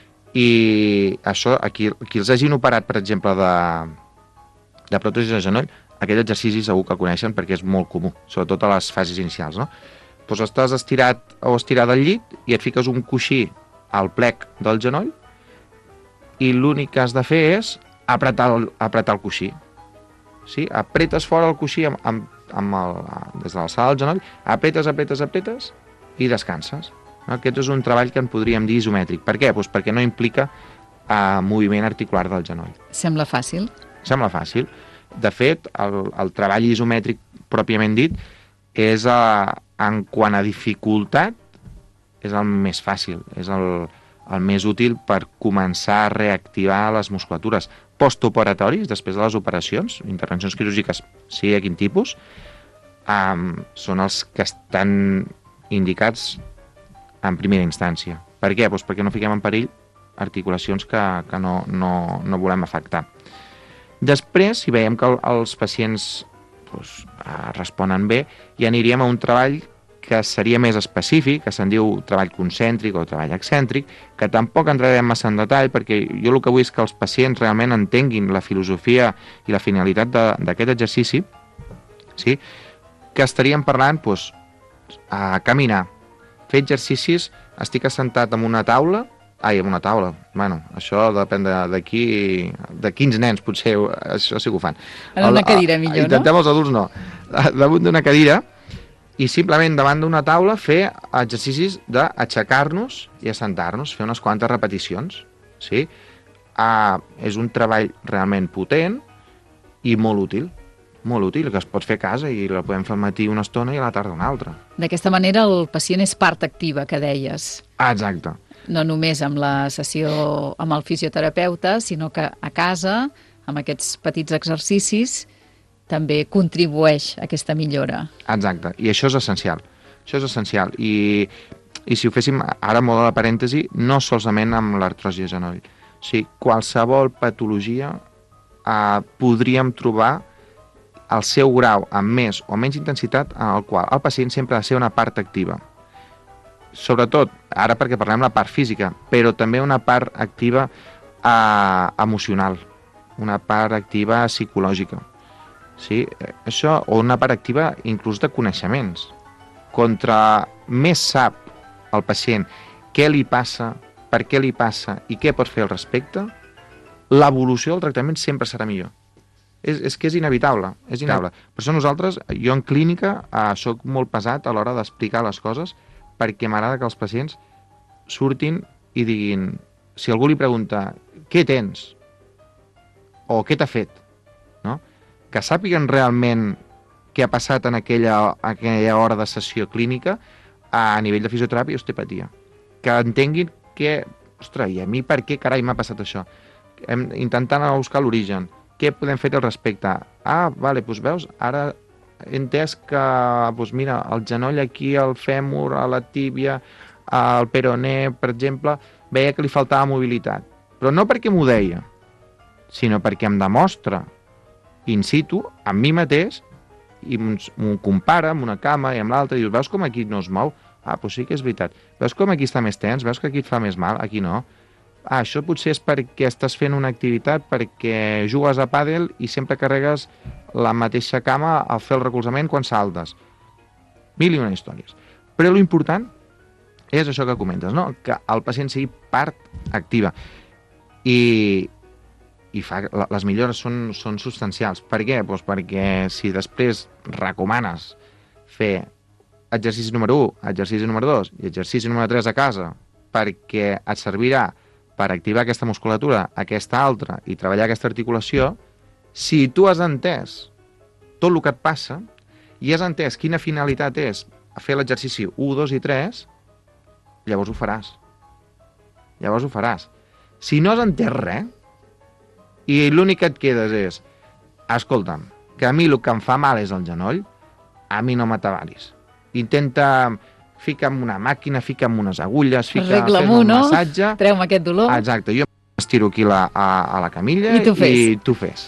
i això, aquí, aquí els hagin operat, per exemple, de, de pròtesi de genoll, aquest exercici segur que el coneixen perquè és molt comú, sobretot a les fases inicials, no? doncs estàs estirat o estirat al llit i et fiques un coixí al plec del genoll i l'únic que has de fer és apretar el, apretar el coixí. Sí? Apretes fora el coixí amb, amb, amb el, des de l'alçada del genoll, apretes, apretes, apretes i descanses. No? Aquest és un treball que en podríem dir isomètric. Per què? Doncs perquè no implica eh, moviment articular del genoll. Sembla fàcil. Sembla fàcil. De fet, el, el treball isomètric pròpiament dit és, eh, en quant a dificultat, és el més fàcil, és el, el més útil per començar a reactivar les musculatures postoperatoris, després de les operacions, intervencions quirúrgiques, sigui de quin tipus, um, són els que estan indicats en primera instància. Per què? Pues perquè no fiquem en perill articulacions que, que no, no, no volem afectar. Després, si veiem que el, els pacients pues, responen bé, ja aniríem a un treball que seria més específic, que se'n diu treball concèntric o treball excèntric, que tampoc entrarem massa en detall, perquè jo el que vull és que els pacients realment entenguin la filosofia i la finalitat d'aquest exercici, sí? Que estaríem parlant doncs, a caminar, fer exercicis, estic assentat en una taula, ai, en una taula, bueno, això depèn de qui, de quins nens potser això sí que ho fan. En una cadira millor, no? Intentem els adults no, damunt d'una cadira, i simplement davant d'una taula fer exercicis d'aixecar-nos i assentar-nos, fer unes quantes repeticions. Sí? Uh, és un treball realment potent i molt útil, molt útil, que es pot fer a casa i la podem fer al matí una estona i a la tarda una altra. D'aquesta manera el pacient és part activa, que deies. Exacte. No només amb la sessió amb el fisioterapeuta, sinó que a casa, amb aquests petits exercicis, també contribueix a aquesta millora. Exacte, i això és essencial. Això és essencial. I, i si ho féssim, ara molt a la parèntesi, no solament amb l'artrosi de genoll. O sigui, qualsevol patologia eh, podríem trobar el seu grau amb més o menys intensitat en el qual el pacient sempre ha de ser una part activa. Sobretot, ara perquè parlem la part física, però també una part activa eh, emocional, una part activa psicològica. Sí, això, o una part activa inclús de coneixements. Contra més sap el pacient què li passa, per què li passa i què pot fer al respecte, l'evolució del tractament sempre serà millor. És, és que és inevitable, és inevitable. Per això nosaltres, jo en clínica, eh, soc molt pesat a l'hora d'explicar les coses perquè m'agrada que els pacients surtin i diguin, si algú li pregunta què tens o què t'ha fet, no? Que sàpiguen realment què ha passat en aquella, aquella hora de sessió clínica a nivell de fisioteràpia i osteopatia. Que entenguin que, ostres, i a mi per què carai m'ha passat això? Hem, intentant buscar l'origen. Què podem fer al respecte? Ah, vale, doncs veus, ara he entès que, doncs mira, el genoll aquí, el fèmur, a la tíbia, al peroné, per exemple, veia que li faltava mobilitat. Però no perquè m'ho deia, sinó perquè em demostra in situ, amb mi mateix, i m'ho compara amb una cama i amb l'altra, i dius, veus com aquí no es mou? Ah, doncs sí que és veritat. Veus com aquí està més tens? Veus que aquí et fa més mal? Aquí no. Ah, això potser és perquè estàs fent una activitat, perquè jugues a pàdel i sempre carregues la mateixa cama al fer el recolzament quan saltes. Mil i una històries. Però l'important és això que comentes, no? Que el pacient sigui part activa. I... i fa, les millores són, són substancials. Per què? Pues perquè si després recomanes fer exercici número u, exercici número dos i exercici número tres a casa perquè et servirà per activar aquesta musculatura, aquesta altra i treballar aquesta articulació, si tu has entès tot el que et passa i has entès quina finalitat és fer l'exercici u, dos i tres, llavors ho faràs. Llavors ho faràs. Si no has entès res, i l'únic que et quedes és, escolta'm, que a mi el que em fa mal és el genoll, a mi no m'atabalis. Intenta, fica'm una màquina, fica'm unes agulles, fica'm un no? massatge. Treu-me aquest dolor. Exacte, jo m'estiro aquí la, a, a la camilla i tu fes. I tu fes.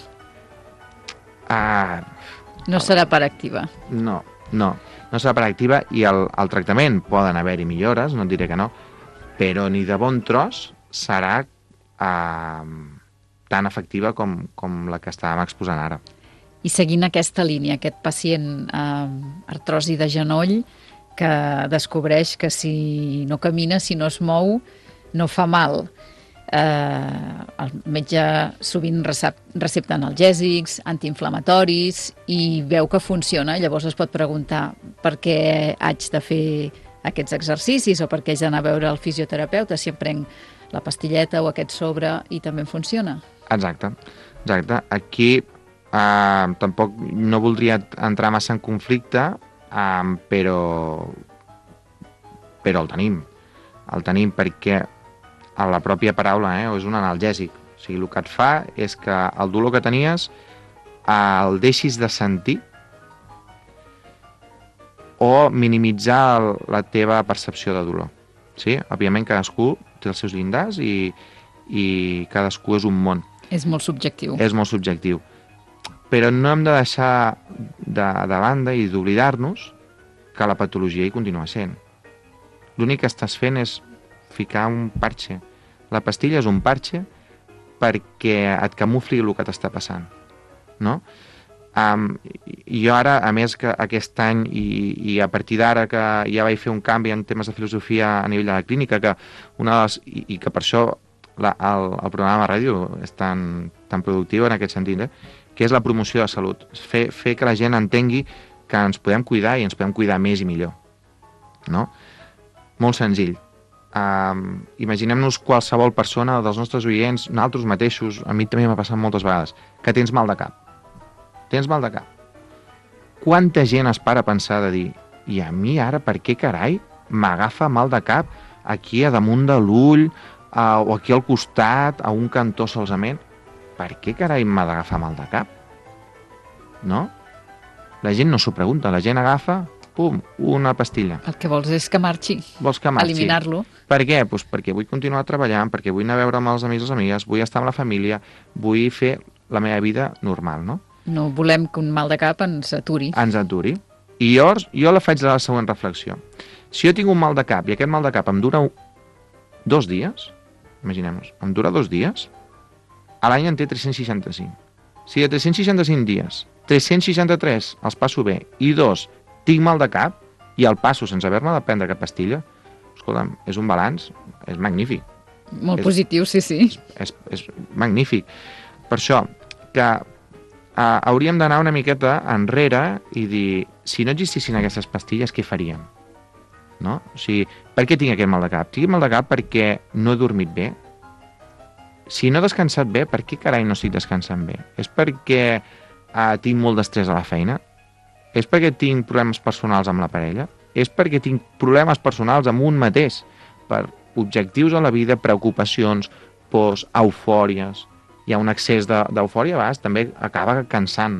Ah, no serà per activa. No, no, no serà per activa i el, el tractament poden haver-hi millores, no et diré que no, però ni de bon tros serà eh, tan efectiva com, com la que estàvem exposant ara. I seguint aquesta línia, aquest pacient amb artrosi de genoll, que descobreix que si no camina, si no es mou, no fa mal. Eh, el metge sovint recep, recepta analgèsics, antiinflamatoris i veu que funciona. Llavors es pot preguntar per què haig de fer aquests exercicis o per què haig d'anar a veure el fisioterapeuta si em prenc la pastilleta o aquest sobre i també em funciona. Exacte, exacte. Aquí eh, tampoc no voldria entrar massa en conflicte, eh, però, però el tenim. El tenim perquè a la pròpia paraula, eh, és un analgèsic. O sigui, el que et fa és que el dolor que tenies el deixis de sentir o minimitzar el, la teva percepció de dolor. Sí? Òbviament, cadascú té els seus llindars i, i cadascú és un món. És molt subjectiu. És molt subjectiu. Però no hem de deixar de, de banda i d'oblidar-nos que la patologia hi continua sent. L'únic que estàs fent és ficar un parxe. La pastilla és un parxe perquè et camufli el que t'està passant, no? Um, jo ara, a més que aquest any i, i a partir d'ara que ja vaig fer un canvi en temes de filosofia a nivell de la clínica, que una de les, i, i que per això la, el, el programa de ràdio és tan, tan productiu en aquest sentit, eh? Que és la promoció de salut. Fer, fer que la gent entengui que ens podem cuidar i ens podem cuidar més i millor, no? Molt senzill. Uh, imaginem-nos qualsevol persona dels nostres oients, nosaltres mateixos, a mi també m'ha passat moltes vegades, que tens mal de cap. Tens mal de cap. Quanta gent es para a pensar de dir i a mi ara per què carai m'agafa mal de cap aquí a damunt de l'ull uh, o aquí al costat, a un cantó solament? Per què carai m'ha d'agafar mal de cap? No? La gent no s'ho pregunta, la gent agafa, pum, una pastilla. El que vols és que marxi. Vols que marxi. Eliminar-lo. Per què? Pues perquè vull continuar treballant, perquè vull anar a veure amb els amics i les amigues, vull estar amb la família, vull fer la meva vida normal, no? No volem que un mal de cap ens aturi. Ens aturi. I llavors jo la faig de la següent reflexió. Si jo tinc un mal de cap i aquest mal de cap em dura dos dies, imaginem-nos, em dura dos dies, a l'any en té tres-cents seixanta-cinc. Si de tres-cents seixanta-cinc dies, tres-cents seixanta-tres els passo bé i dos, tinc mal de cap i el passo sense haver-me de prendre cap pastilla, escolta'm, és un balanç, és magnífic. Molt és, positiu, sí, sí. És, és magnífic. Per això, que uh, hauríem d'anar una miqueta enrere i dir, si no existissin aquestes pastilles, què faríem? No? O sigui, per què tinc aquest mal de cap? Tinc mal de cap perquè no he dormit bé. Si no he descansat bé, per què carai no estic descansant bé? És perquè uh, tinc molt d'estrès a la feina? És perquè tinc problemes personals amb la parella? És perquè tinc problemes personals amb un mateix? Per objectius a la vida, preocupacions, pors, eufòries. Hi ha un excés d'eufòria, de, a vegades també acaba cansant.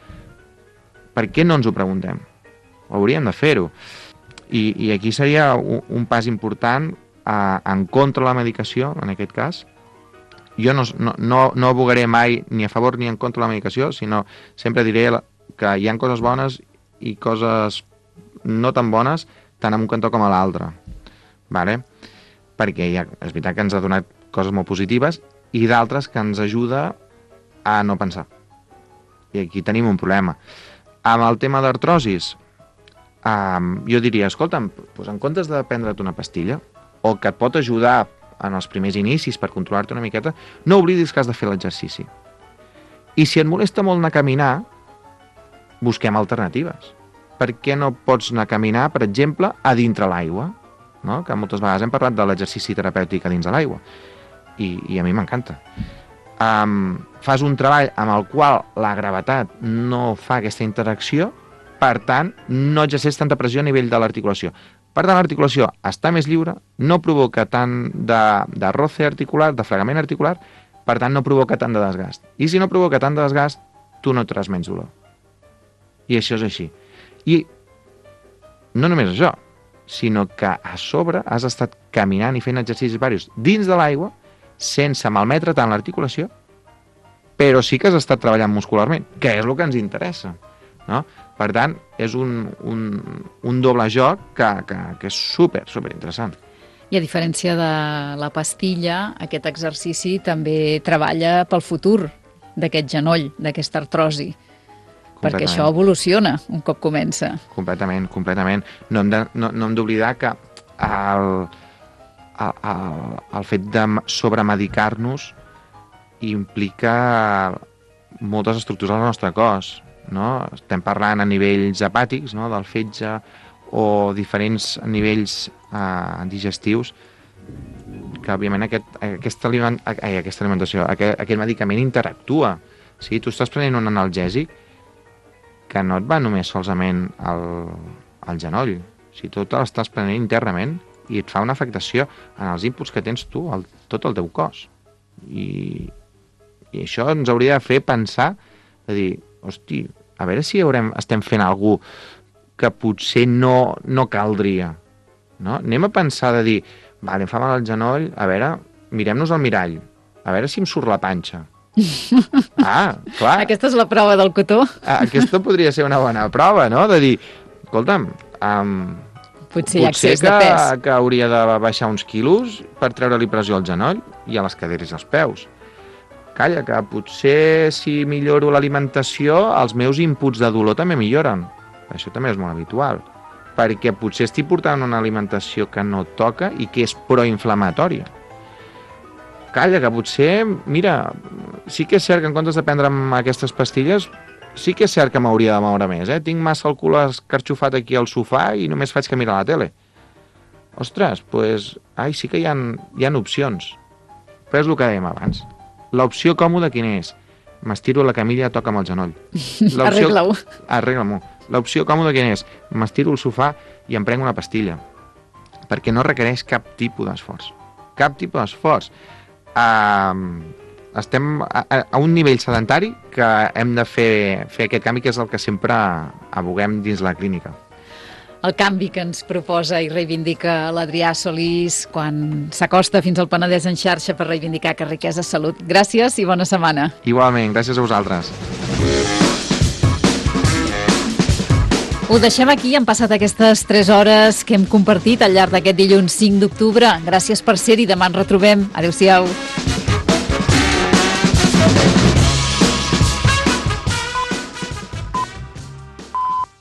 Per què no ens ho preguntem? Hauríem de fer-ho. I, I aquí seria un, un pas important eh, en contra de la medicació, en aquest cas. Jo no, no, no, no abogaré mai ni a favor ni en contra de la medicació, sinó sempre diré que hi ha coses bones i coses no tan bones, tant en un cantó com a l'altre. Vale? Perquè ja, és veritat que ens ha donat coses molt positives i d'altres que ens ajuda a no pensar. I aquí tenim un problema. Amb el tema d'artrosis, um, jo diria, escolta'm, doncs en comptes de prendre't una pastilla, o que et pot ajudar en els primers inicis per controlar-te una miqueta, no oblidis que has de fer l'exercici. I si et molesta molt anar a caminar, busquem alternatives. Per què no pots anar a caminar, per exemple, a dintre l'aigua? No? Que moltes vegades hem parlat de l'exercici terapèutic a dins de l'aigua. I, i a mi m'encanta. Um, fas un treball amb el qual la gravetat no fa aquesta interacció, per tant, no exerceix tanta pressió a nivell de l'articulació. Per tant, l'articulació està més lliure, no provoca tant de, de roce articular, de fregament articular, per tant, no provoca tant de desgast. I si no provoca tant de desgast, tu no tràs menys dolor. I això és així. I no només això, sinó que a sobre has estat caminant i fent exercicis diversos dins de l'aigua, sense malmetre tant l'articulació, però sí que has estat treballant muscularment, que és el que ens interessa. No? Per tant, és un, un, un doble joc que, que, que és super, super interessant. I a diferència de la pastilla, aquest exercici també treballa pel futur d'aquest genoll, d'aquesta artrosi. perquè això evoluciona un cop comença. Completament, completament. No hem de, no, no hem d'oblidar que el, el, el, el fet de sobremedicar-nos implica moltes estructures del nostre cos, no? Estem parlant a nivells hepàtics, no? Del fetge, o diferents nivells eh, digestius, que òbviament aquest, aquesta, aliment, eh, aquesta alimentació, aquest, aquest medicament interactua. Sí? Tu estàs prenent un analgèsic que no et va només solament al, al genoll, o sigui, tu te l'estàs prenent internament i et fa una afectació en els inputs que tens tu, el, tot el teu cos. I, i això ens hauria de fer pensar, de dir, hosti, a veure si haurem, estem fent alguna cosa que potser no, no caldria. No? Anem a pensar de dir, vale, em fa mal el genoll, a veure, mirem-nos al mirall, a veure si em surt la panxa. Ah, clar. Aquesta és la prova del cotó. Aquesta podria ser una bona prova, no? De dir, escolta'm, um, potser hi ha excés que, de pes. que hauria de baixar uns quilos per treure-li pressió al genoll i a les caderes i als peus. Calla, que potser si milloro l'alimentació, els meus inputs de dolor també milloren. Això també és molt habitual, perquè potser estic portant una alimentació que no toca i que és proinflamatòria. Calla, que potser, mira, sí que és cert que en comptes de prendre'm aquestes pastilles, sí que és cert que m'hauria de moure més, eh? Tinc massa el cul escarxofat aquí al sofà i només faig que mirar la tele. Ostres, doncs, pues, ai, sí que hi ha, hi ha opcions. Però és el que dèiem abans. L'opció còmoda quina és? M'estiro a la camilla i toca amb el genoll. Arregla-ho. Arregla-m'ho. L'opció còmoda quina és? M'estiro al sofà i em prenc una pastilla. Perquè no requereix cap tipus d'esforç. Cap tipus d'esforç. Uh, estem a, a un nivell sedentari que hem de fer, fer aquest canvi, que és el que sempre aboguem dins la clínica. El canvi que ens proposa i reivindica l'Adrià Solís quan s'acosta fins al Penedès en xarxa per reivindicar que riquesa és salut. Gràcies i bona setmana. Igualment, gràcies a vosaltres. Ho deixem aquí, han passat aquestes tres hores que hem compartit al llarg d'aquest dilluns cinc d'octubre. Gràcies per ser-hi, demà ens retrobem. Adéu-siau.